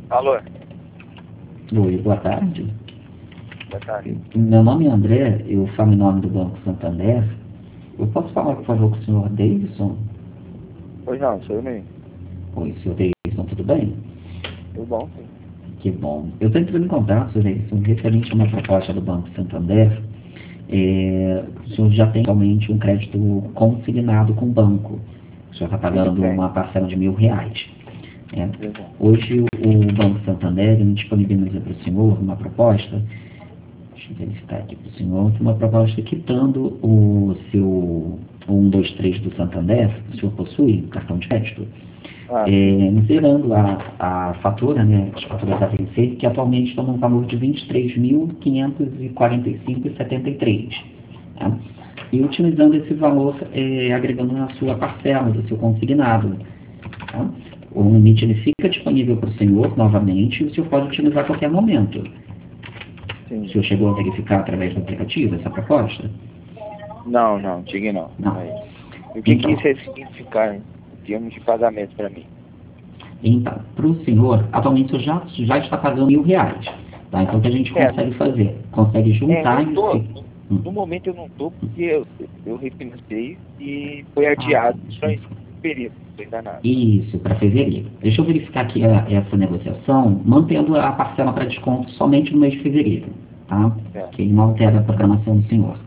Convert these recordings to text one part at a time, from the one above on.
Alô? Oi, boa tarde. Boa tarde. Meu nome é André, eu falo em nome do Banco Santander. Eu posso falar, por favor, com o senhor Davidson? Pois não, sou eu mesmo. Oi, senhor Davidson, tudo bem? Tudo bom, sim. Que bom. Eu estou entrando em contato, senhor Davidson, referente a uma proposta do Banco Santander. O senhor já tem atualmente um crédito consignado com o banco. O senhor está Sim, pagando tem. uma parcela de R$ 1.000. né? Exato. Hoje o Banco Santander disponibiliza para o senhor uma proposta. Deixa eu verificar aqui para o senhor, uma proposta quitando o seu 123 do Santander, o senhor possui cartão de crédito, Ah, sim. zerando a fatura, né, as faturas a vencer, que atualmente estão no valor de R$ 23.545,73. Tá? E utilizando esse valor, agregando na sua parcela do seu consignado. Tá? O limite ele fica disponível para o senhor novamente e o senhor pode utilizar a qualquer momento. O Sim. senhor chegou a verificar através do aplicativo essa proposta? Não, diga não. Não. Não é isso. E o que Então, isso ia significar em termos de pagamento para mim? então para o senhor, atualmente o senhor já está pagando R$ 1.000. Tá? Então, o que a gente Não, consegue fazer? Consegue não juntar tô. esse... No momento eu não tô porque eu refinancei e foi tá. adiado para esse período. Não tô enganado. Isso, para fevereiro. Deixa eu verificar aqui essa negociação, mantendo a parcela para desconto somente no mês de fevereiro, tá? É. Que não altera a programação do senhor.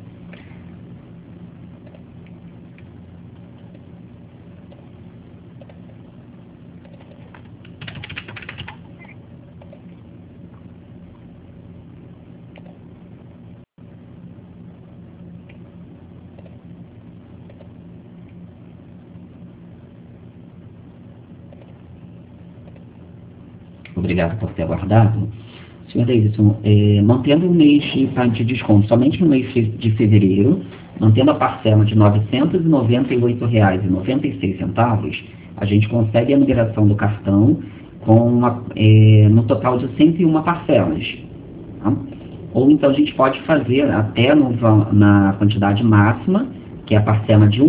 Obrigado por ter aguardado. Senhor Davidson, mantendo o mês de desconto somente no mês de fevereiro, mantendo a parcela de R$ 998,96, a gente consegue a migração do cartão no total de 101 parcelas. Tá? Ou então a gente pode fazer até na quantidade máxima, que é a parcela de R$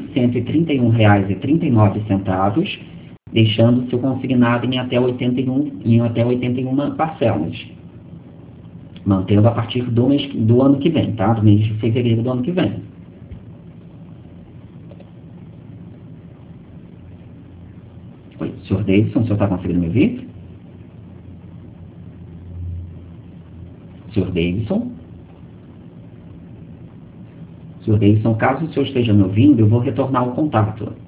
1.131,39, deixando o seu consignado em até 81 parcelas, mantendo a partir do ano que vem, tá? Do mês de fevereiro do ano que vem. Oi, senhor Davidson, o senhor está conseguindo me ouvir? Senhor Davidson? Senhor Davidson, caso o senhor esteja me ouvindo, eu vou retornar o contato.